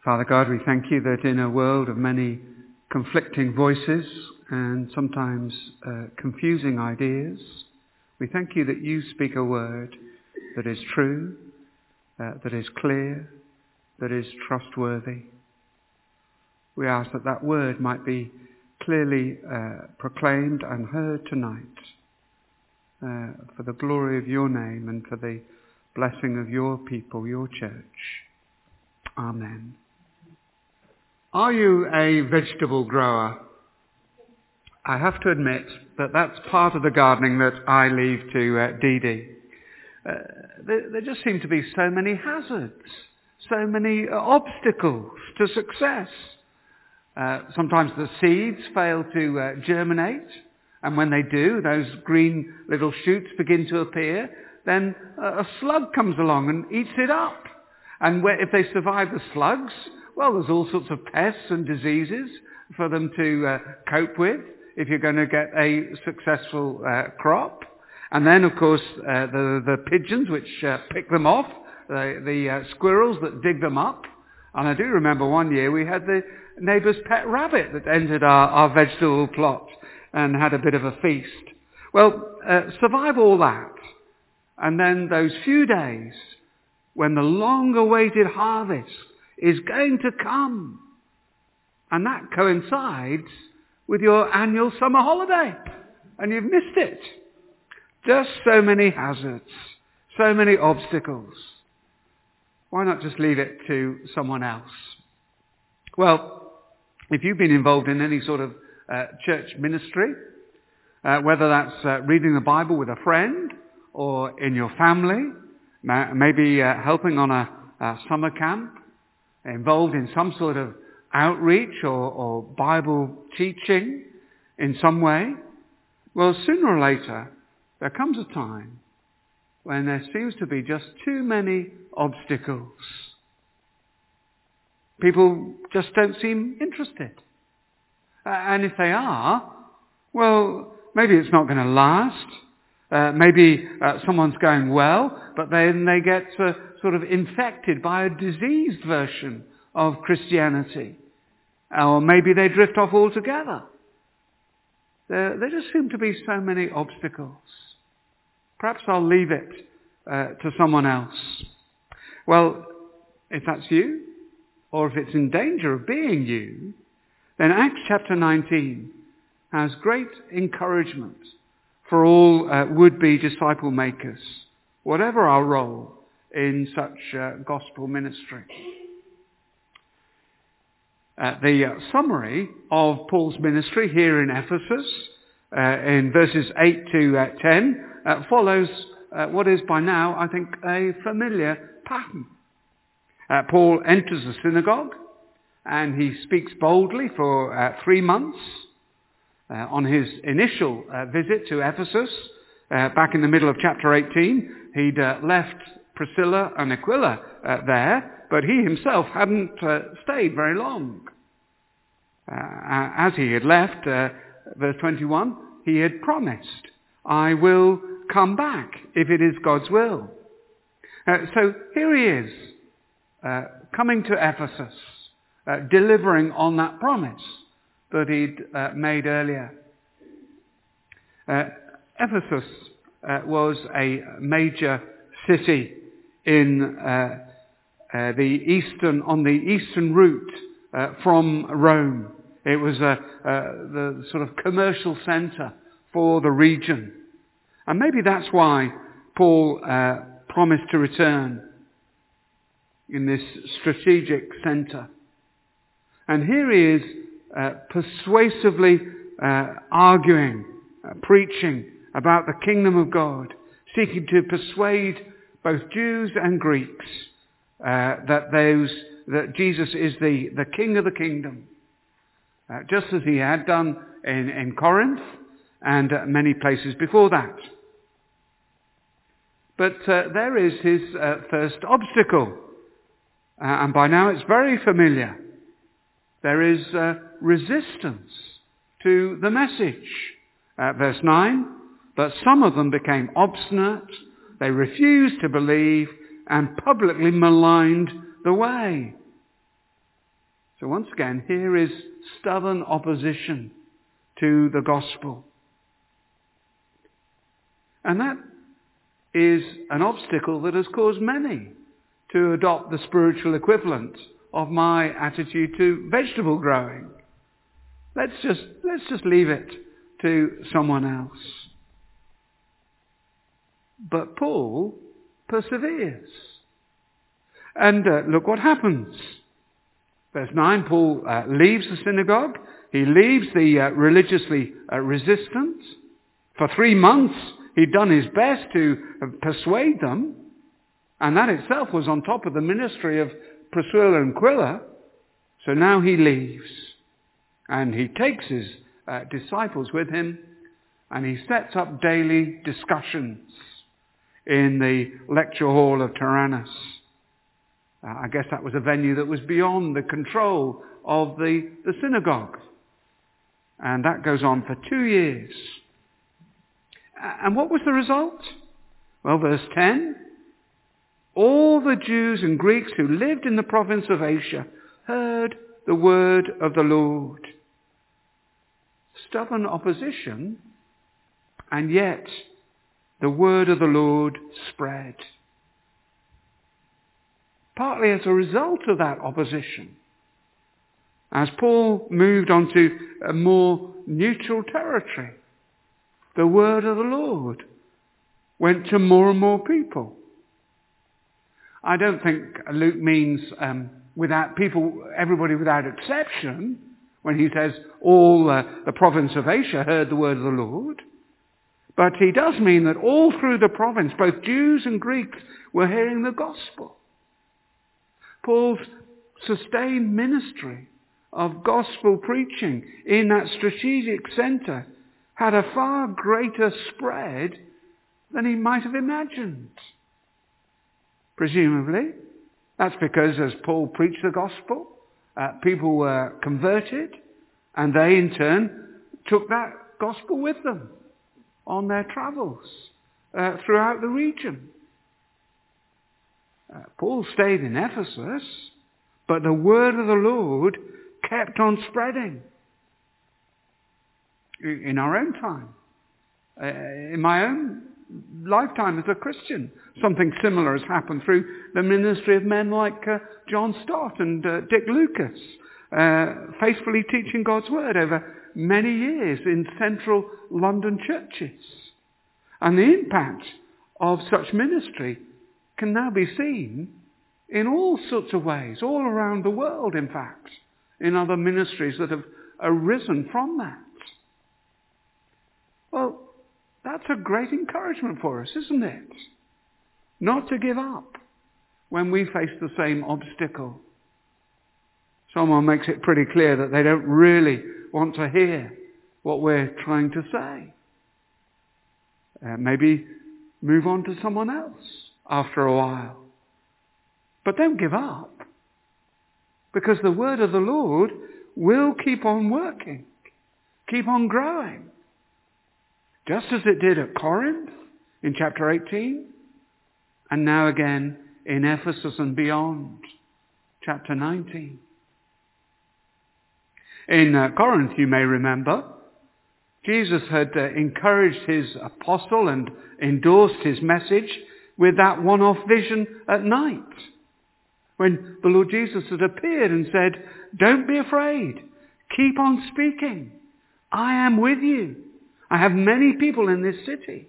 Father God, we thank you that in a world of many conflicting voices and sometimes confusing ideas, we thank you that you speak a word that is true, that is clear, that is trustworthy. We ask that that word might be clearly proclaimed and heard tonight for the glory of your name and for the blessing of your people, your church. Amen. Are you a vegetable grower? I have to admit that that's part of the gardening that I leave to Dee Dee. There just seem to be so many hazards, so many obstacles to success. Sometimes the seeds fail to germinate, and when they do, those green little shoots begin to appear. Then a slug comes along and eats it up. And if they survive the slugs, well, there's all sorts of pests and diseases for them to cope with if you're going to get a successful crop. And then, of course, the pigeons which pick them off, the squirrels that dig them up. And I do remember one year we had the neighbour's pet rabbit that entered our vegetable plot and had a bit of a feast. Well, survive all that. And then those few days when the long-awaited harvest is going to come. And that coincides with your annual summer holiday. And you've missed it. Just so many hazards, so many obstacles. Why not just leave it to someone else? Well, if you've been involved in any sort of church ministry, whether that's reading the Bible with a friend or in your family, maybe helping on a summer camp, involved in some sort of outreach or Bible teaching in some way, well, sooner or later, there comes a time when there seems to be just too many obstacles. People just don't seem interested. And if they are, well, maybe it's not going to last. Maybe someone's going well, but then they get sort of infected by a diseased version of Christianity. Or maybe they drift off altogether. There just seem to be so many obstacles. Perhaps I'll leave it to someone else. Well, if that's you, or if it's in danger of being you, then Acts chapter 19 has great encouragement for all would-be disciple makers, whatever our role in such gospel ministry. The summary of Paul's ministry here in Ephesus, in verses 8 to 10, follows what is by now, I think, a familiar pattern. Paul enters the synagogue and he speaks boldly for 3 months. On his initial visit to Ephesus, back in the middle of chapter 18, he'd left Priscilla and Aquila there, but he himself hadn't stayed very long. As he had left, verse 21, he had promised, I will come back if it is God's will. So here he is, coming to Ephesus, delivering on that promise that he'd made earlier. Ephesus was a major city in on the eastern route from Rome. It was the sort of commercial centre for the region. And maybe that's why Paul promised to return in this strategic centre. And here he is persuasively arguing, preaching about the kingdom of God, seeking to persuade both Jews and Greeks that Jesus is the King of the kingdom, just as he had done in Corinth and many places before that. But there is his first obstacle, and by now it's very familiar. There is resistance to the message. Verse 9, but some of them became obstinate, they refused to believe and publicly maligned the way. So once again, here is stubborn opposition to the gospel. And that is an obstacle that has caused many to adopt the spiritual equivalent of my attitude to vegetable growing. Let's just leave it to someone else. But Paul perseveres. And look what happens. Verse 9, Paul leaves the synagogue. He leaves the religiously resistant. For 3 months, he'd done his best to persuade them. And that itself was on top of the ministry of Priscilla and Aquila. So now he leaves. And he takes his disciples with him. And he sets up daily discussions in the lecture hall of Tyrannus. I guess that was a venue that was beyond the control of the synagogue. And that goes on for 2 years. And what was the result? Well, verse 10, all the Jews and Greeks who lived in the province of Asia heard the word of the Lord. Stubborn opposition, and yet the word of the Lord spread. Partly as a result of that opposition, as Paul moved on to a more neutral territory, the word of the Lord went to more and more people. I don't think Luke means everybody without exception, when he says all the province of Asia heard the word of the Lord. But he does mean that all through the province, both Jews and Greeks were hearing the gospel. Paul's sustained ministry of gospel preaching in that strategic centre had a far greater spread than he might have imagined. Presumably, that's because as Paul preached the gospel, people were converted, and they in turn took that gospel with them on their travels throughout the region. Paul stayed in Ephesus, but the word of the Lord kept on spreading. In our own time, in my own lifetime as a Christian, something similar has happened through the ministry of men like John Stott and Dick Lucas, faithfully teaching God's word over many years in central London churches. And the impact of such ministry can now be seen in all sorts of ways, all around the world, in fact, in other ministries that have arisen from that. Well, that's a great encouragement for us, isn't it? Not to give up when we face the same obstacle. Someone makes it pretty clear that they don't really want to hear what we're trying to say. Maybe move on to someone else after a while. But don't give up, because the word of the Lord will keep on working, keep on growing. Just as it did at Corinth in chapter 18, and now again in Ephesus and beyond, chapter 19. In Corinth, you may remember, Jesus had encouraged his apostle and endorsed his message with that one-off vision at night, when the Lord Jesus had appeared and said, "Don't be afraid, keep on speaking. I am with you. I have many people in this city."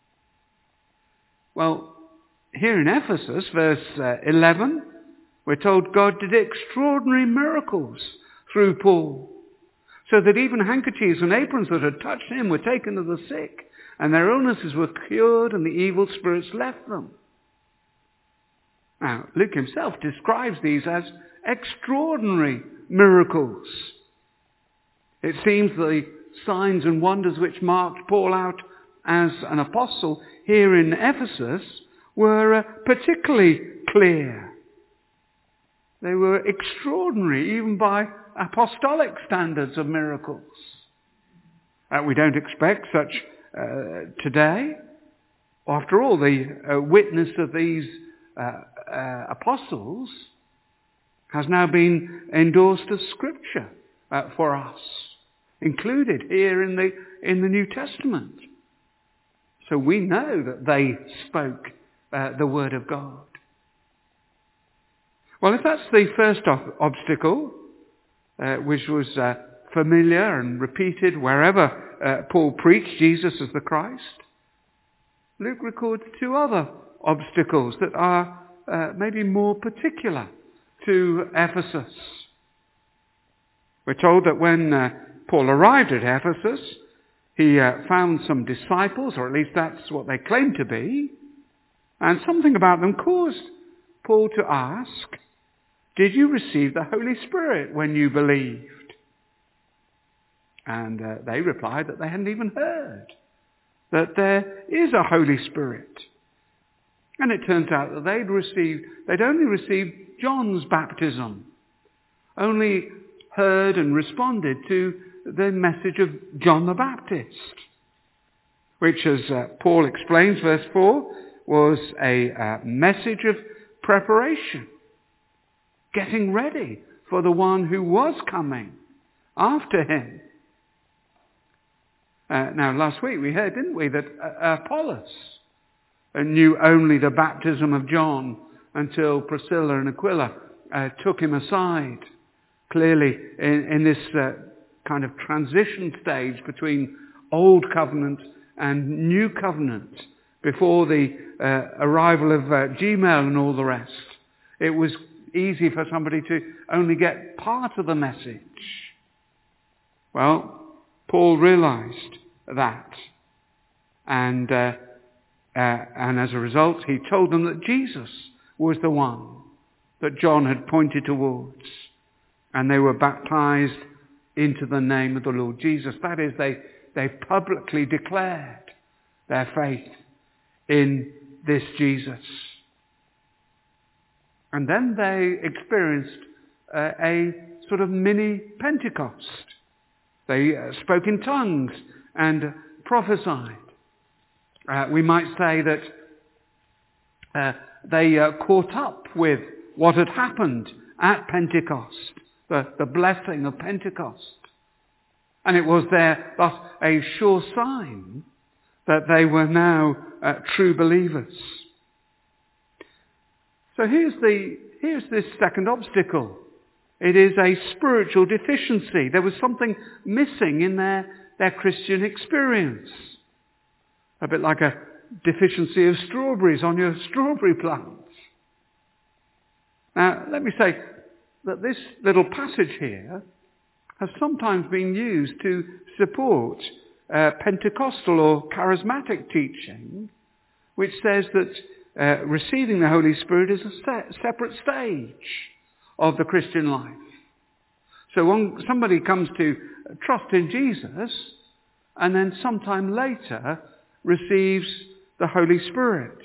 Well, here in Ephesus, verse 11, we're told God did extraordinary miracles through Paul, so that even handkerchiefs and aprons that had touched him were taken to the sick, and their illnesses were cured, and the evil spirits left them. Now, Luke himself describes these as extraordinary miracles. It seems the signs and wonders which marked Paul out as an apostle here in Ephesus were particularly clear. They were extraordinary, even by apostolic standards of miracles. We don't expect such today. After all, the witness of these apostles has now been endorsed as Scripture for us, included here in the New Testament. So we know that they spoke the Word of God. Well, if that's the first obstacle, which was familiar and repeated wherever Paul preached Jesus as the Christ, Luke records two other obstacles that are maybe more particular to Ephesus. We're told that when Paul arrived at Ephesus, he found some disciples, or at least that's what they claimed to be, and something about them caused Paul to ask, "Did you receive the Holy Spirit when you believed?" And they replied that they hadn't even heard that there is a Holy Spirit. And it turns out that they'd only received John's baptism, only heard and responded to the message of John the Baptist, which, as Paul explains, verse 4, was a message of preparation, getting ready for the one who was coming after him. Now, last week we heard, didn't we, that Apollos knew only the baptism of John until Priscilla and Aquila took him aside. Clearly, in this kind of transition stage between Old Covenant and New Covenant, before the arrival of Gmail and all the rest, it was easy for somebody to only get part of the message. Well, Paul realized that, and as a result, he told them that Jesus was the one that John had pointed towards, and they were baptized into the name of the Lord Jesus. That is, they publicly declared their faith in this Jesus. And then they experienced a sort of mini Pentecost. They spoke in tongues and prophesied. We might say that they caught up with what had happened at Pentecost, the blessing of Pentecost. And it was thus a sure sign that they were now true believers. So here's this second obstacle. It is a spiritual deficiency. There was something missing in their Christian experience. A bit like a deficiency of strawberries on your strawberry plants. Now, let me say that this little passage here has sometimes been used to support Pentecostal or charismatic teaching, which says that receiving the Holy Spirit is a separate stage of the Christian life. So when somebody comes to trust in Jesus, and then sometime later receives the Holy Spirit.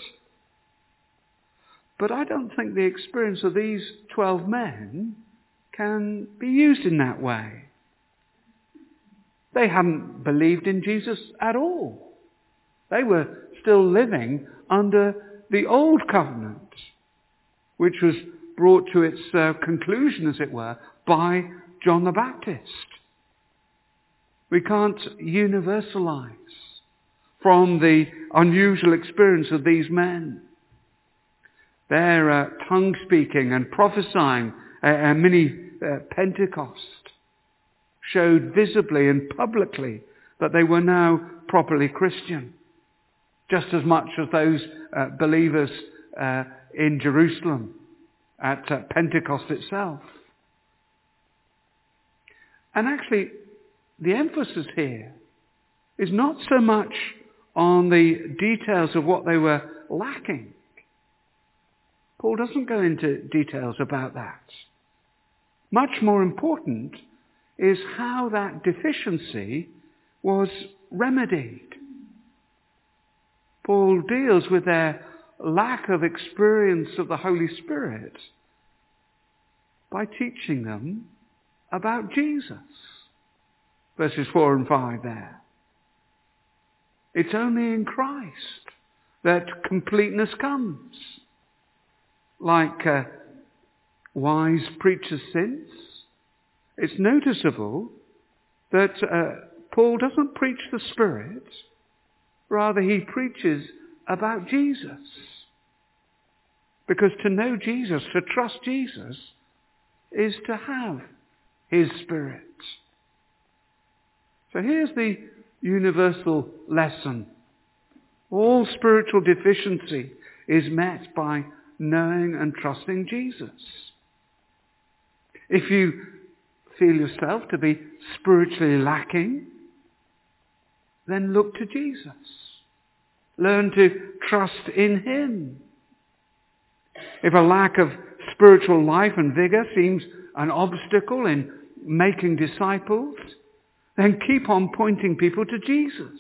But I don't think the experience of these 12 men can be used in that way. They hadn't believed in Jesus at all. They were still living under the old covenant, which was brought to its conclusion, as it were, by John the Baptist. We can't universalize from the unusual experience of these men. Their tongue-speaking and prophesying mini Pentecost showed visibly and publicly that they were now properly Christian, just as much as those believers in Jerusalem at Pentecost itself. And actually, the emphasis here is not so much on the details of what they were lacking. Paul doesn't go into details about that. Much more important is how that deficiency was remedied. Paul deals with their lack of experience of the Holy Spirit by teaching them about Jesus. Verses 4 and 5 there. It's only in Christ that completeness comes. Like wise preachers since, it's noticeable that Paul doesn't preach the Spirit, rather he preaches about Jesus. Because to know Jesus, to trust Jesus, is to have his Spirit. So here's the universal lesson. All spiritual deficiency is met by knowing and trusting Jesus. If you feel yourself to be spiritually lacking, then look to Jesus. Learn to trust in him. If a lack of spiritual life and vigor seems an obstacle in making disciples, then keep on pointing people to Jesus.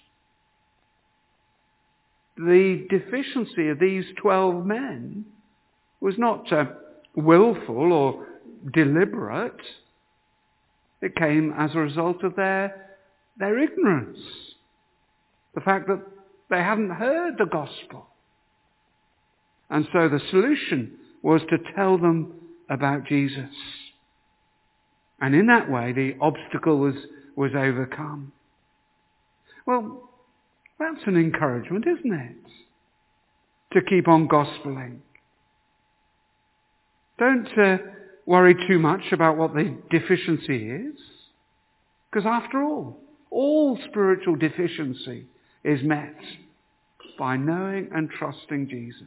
The deficiency of these 12 men was not willful or deliberate. It came as a result of their ignorance. The fact that they hadn't heard the gospel. And so the solution was to tell them about Jesus. And in that way, the obstacle was overcome. Well, that's an encouragement, isn't it? To keep on gospeling. Don't worry too much about what the deficiency is. Because after all spiritual deficiency is met by knowing and trusting Jesus.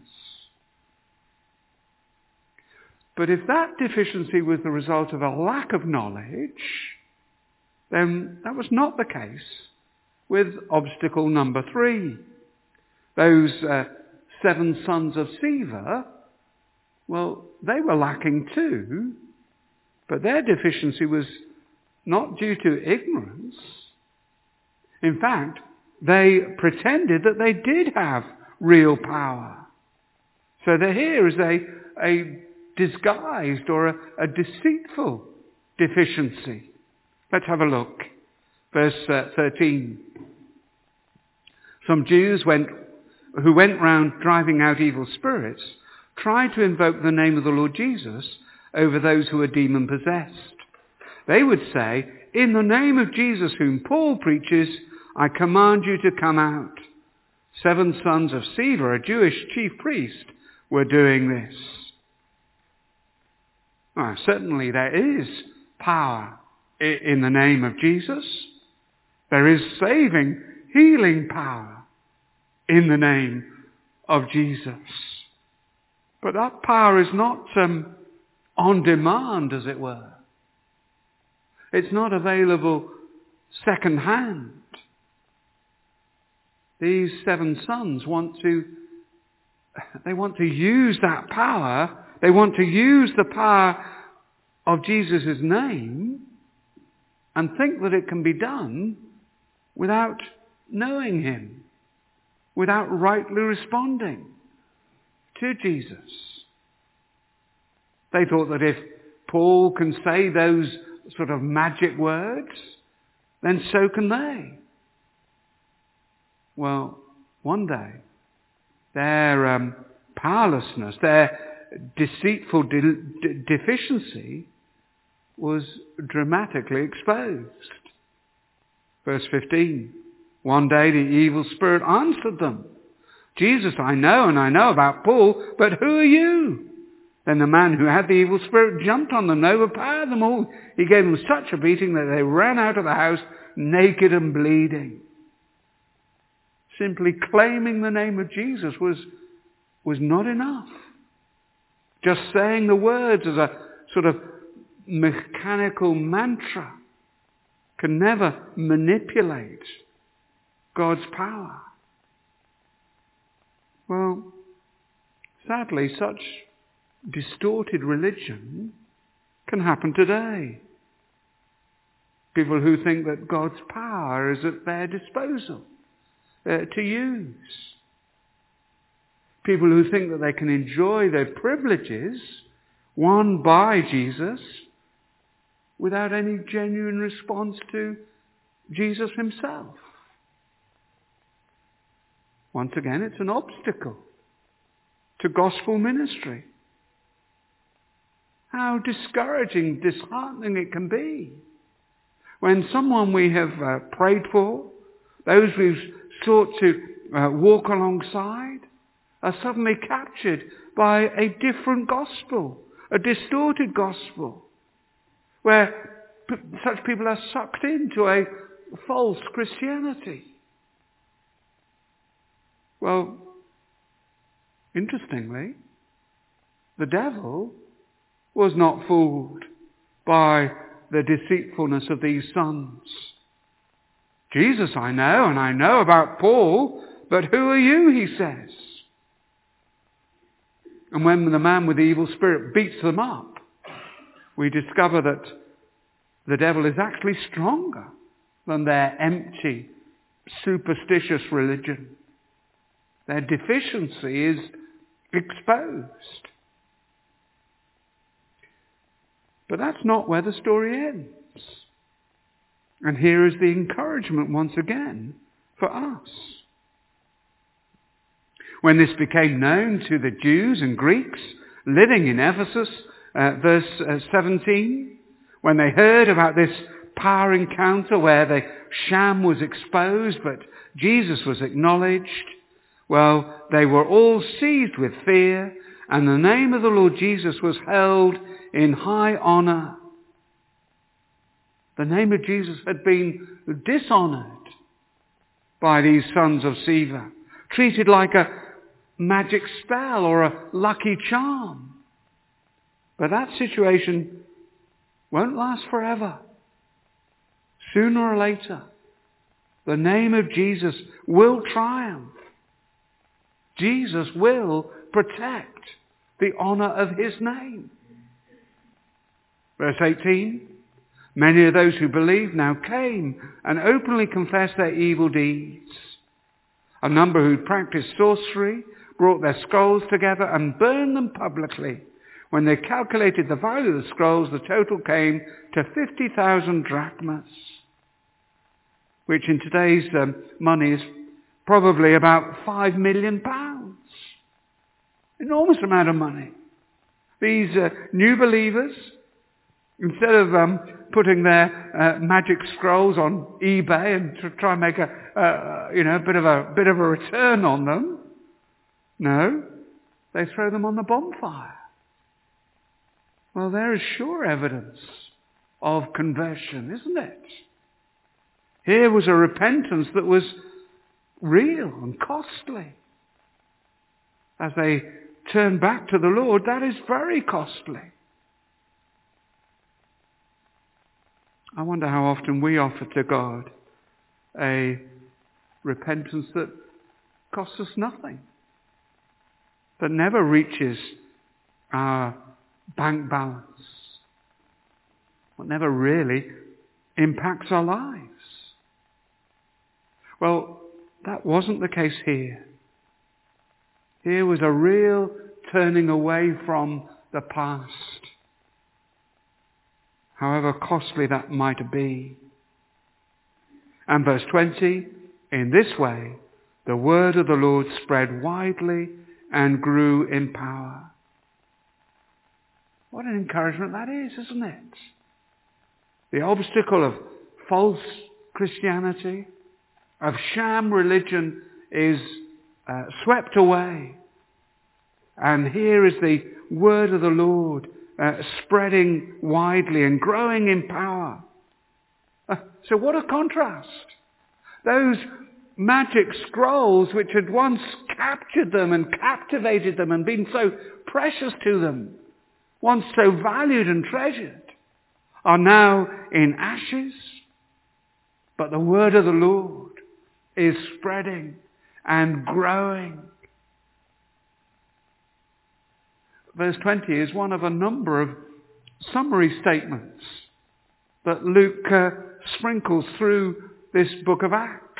But if that deficiency was the result of a lack of knowledge, then that was not the case with obstacle number 3. Those 7 sons of Sceva, well, they were lacking too, but their deficiency was not due to ignorance. In fact, they pretended that they did have real power. So here is a disguised or a deceitful deficiency. Let's have a look. Verse 13. Some Jews who went round driving out evil spirits tried to invoke the name of the Lord Jesus over those who were demon-possessed. They would say, "In the name of Jesus whom Paul preaches, I command you to come out." 7 sons of Sceva, a Jewish chief priest, were doing this. Well, certainly there is power in the name of Jesus. There is saving, healing power in the name of Jesus. But that power is not on demand, as it were. It's not available second hand. These 7 sons want to use that power. They want to use the power of Jesus' name and think that it can be done without knowing him, without rightly responding to Jesus. They thought that if Paul can say those sort of magic words, then so can they. Well, one day, their powerlessness, their deceitful deficiency was dramatically exposed. Verse 15. One day the evil spirit answered them, "Jesus I know, and I know about Paul, but who are you?" Then the man who had the evil spirit jumped on them and overpowered them all. He gave them such a beating that they ran out of the house naked and bleeding. Simply claiming the name of Jesus was not enough. Just saying the words as a sort of mechanical mantra can never manipulate God's power. Well, sadly, such distorted religion can happen today. People who think that God's power is at their disposal to use. People who think that they can enjoy their privileges won by Jesus without any genuine response to Jesus himself. Once again, it's an obstacle to gospel ministry. how discouraging, disheartening it can be when someone we have prayed for, those we've sought to walk alongside, are suddenly captured by a different gospel, a distorted gospel, where such people are sucked into a false Christianity. Well, interestingly, the devil was not fooled by the deceitfulness of these sons. Jesus I know, and I know about Paul, but who are you, he says. And when the man with the evil spirit beats them up, we discover that the devil is actually stronger than their empty, superstitious religion. Their deficiency is exposed. But that's not where the story ends. And here is the encouragement once again for us. When this became known to the Jews and Greeks living in Ephesus, verse 17, when they heard about this power encounter where the sham was exposed but Jesus was acknowledged, well, they were all seized with fear, and the name of the Lord Jesus was held in high honor. The name of Jesus had been dishonored by these sons of Sceva, treated like a magic spell or a lucky charm. But that situation won't last forever. Sooner or later, the name of Jesus will triumph. Jesus will protect the honor of his name. Verse 18, many of those who believed now came and openly confessed their evil deeds. A number who practiced sorcery brought their scrolls together and burned them publicly. When they calculated the value of the scrolls, the total came to 50,000 drachmas, which in today's money is probably about £5 million. Enormous amount of money. These new believers, instead of putting their magic scrolls on eBay and to try and make a bit of a return on them, no, they throw them on the bonfire. Well, there is sure evidence of conversion, isn't it? Here was a repentance that was real and costly. As they turn back to the Lord, that is very costly. I wonder how often we offer to God a repentance that costs us nothing, that never reaches our bank balance, that never really impacts our lives. Well, that wasn't the case here. Here was a real turning away from the past, however costly that might be. And verse 20, in this way, the word of the Lord spread widely and grew in power. What an encouragement that is, isn't it? The obstacle of false Christianity, of sham religion, is swept away. And here is the word of the Lord spreading widely and growing in power. So what a contrast. Those magic scrolls which had once captured them and captivated them and been so precious to them, once so valued and treasured, are now in ashes. But the word of the Lord is spreading and growing. Verse 20 is one of a number of summary statements that Luke sprinkles through this book of Acts.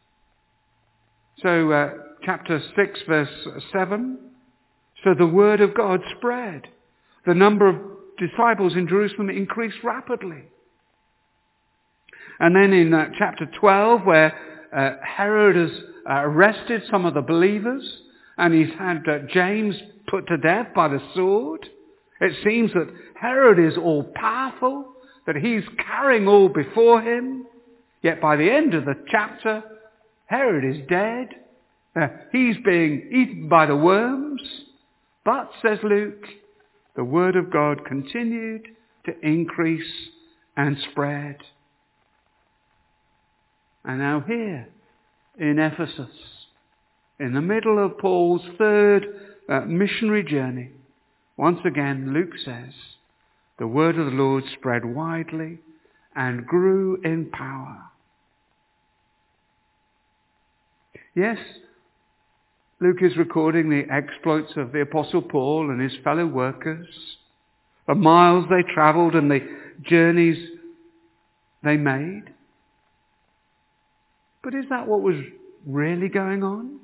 So chapter 6 verse 7, so the word of God spread. The number of disciples in Jerusalem increased rapidly. And then in chapter 12, where Herod has arrested some of the believers and he's had James put to death by the sword, It seems that Herod is all powerful, that he's carrying all before him. Yet by the end of the chapter, Herod is dead. He's being eaten by the worms. But, says Luke, the word of God continued to increase and spread. And now here in Ephesus, in the middle of Paul's third missionary journey, once again Luke says, the word of the Lord spread widely and grew in power. Yes, Luke is recording the exploits of the Apostle Paul and his fellow workers, the miles they travelled and the journeys they made. But is that what was really going on?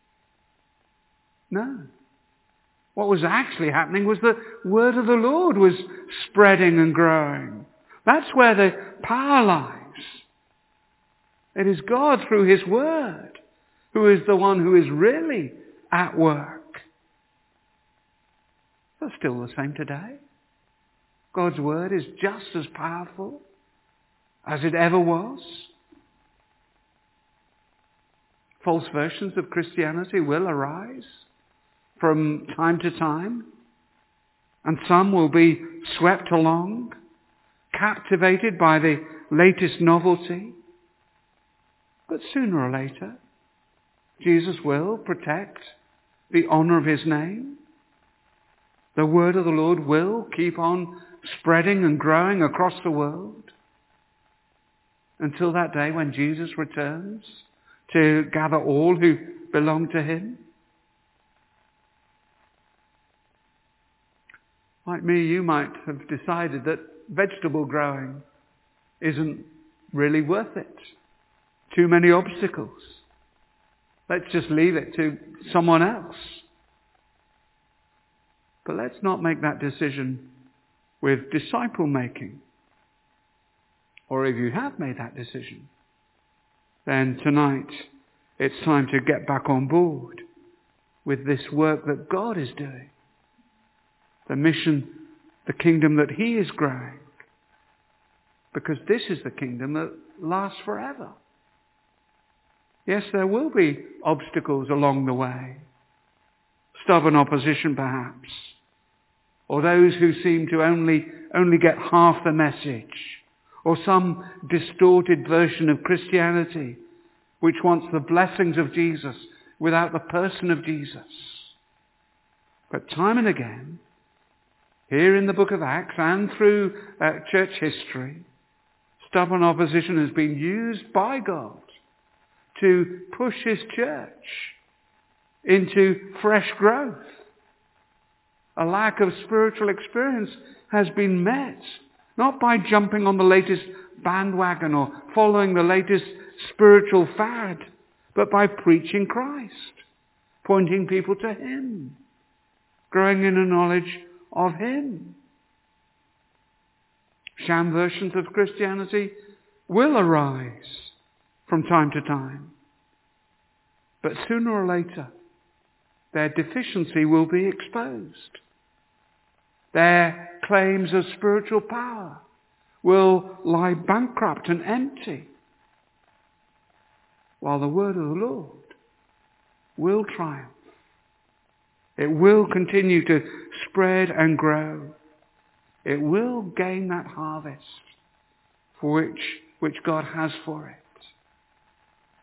No. What was actually happening was the word of the Lord was spreading and growing. That's where the power lies. It is God through his word who is the one who is really at work. That's still the same today. God's word is just as powerful as it ever was. False versions of Christianity will arise from time to time, and some will be swept along, captivated by the latest novelty. But sooner or later, Jesus will protect the honour of his name. The word of the Lord will keep on spreading and growing across the world until that day when Jesus returns to gather all who belong to him. Like me, you might have decided that vegetable growing isn't really worth it. Too many obstacles. Let's just leave it to someone else. But let's not make that decision with disciple making. Or if you have made that decision, then tonight it's time to get back on board with this work that God is doing. The mission, the kingdom that he is growing. Because this is the kingdom that lasts forever. Yes, there will be obstacles along the way. Stubborn opposition perhaps. Or those who seem to only get half the message. Or some distorted version of Christianity which wants the blessings of Jesus without the person of Jesus. But time and again, here in the book of Acts and through church history, stubborn opposition has been used by God to push his church into fresh growth. A lack of spiritual experience has been met, not by jumping on the latest bandwagon or following the latest spiritual fad, but by preaching Christ, pointing people to him, growing in a knowledge of him. Sham versions of Christianity will arise from time to time. But sooner or later, their deficiency will be exposed. Their claims of spiritual power will lie bankrupt and empty, while the word of the Lord will triumph. It will continue to spread and grow. It will gain that harvest for which God has for it.